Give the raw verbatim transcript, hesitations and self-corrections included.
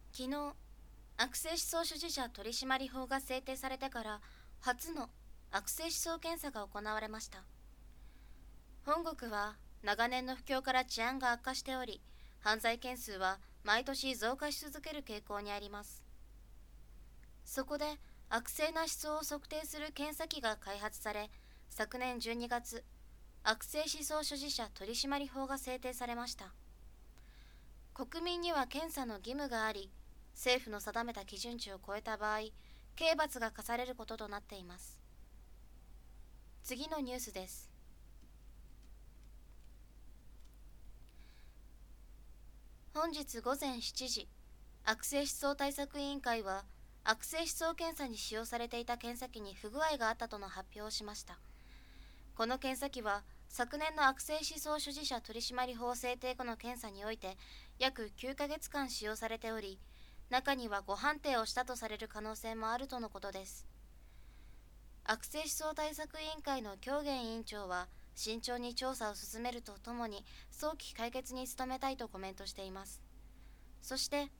昨日、悪性思想所持者取締法が制定されてから初の悪性思想検査が行われました。本国は長年の不況から治安が悪化しており、犯罪件数は毎年増加し続ける傾向にあります。そこで悪性な思想を測定する検査機が開発され、昨年じゅうにがつ、悪性思想所持者取締法が制定されました。国民には検査の義務があり、政府の定めた基準値を超えた場合、刑罰が課されることとなっています。次のニュースです。本日午前しちじ、悪性思想対策委員会は、悪性思想検査に使用されていた検査機に不具合があったとの発表をしました。この検査機は、昨年の悪性思想所持者取締法制定後の検査において、約きゅうかげつかん使用されており、中には誤判定をしたとされる可能性もあるとのことです。悪性思想対策委員会の狂言委員長は、慎重に調査を進めるとともに早期解決に努めたいとコメントしています。そして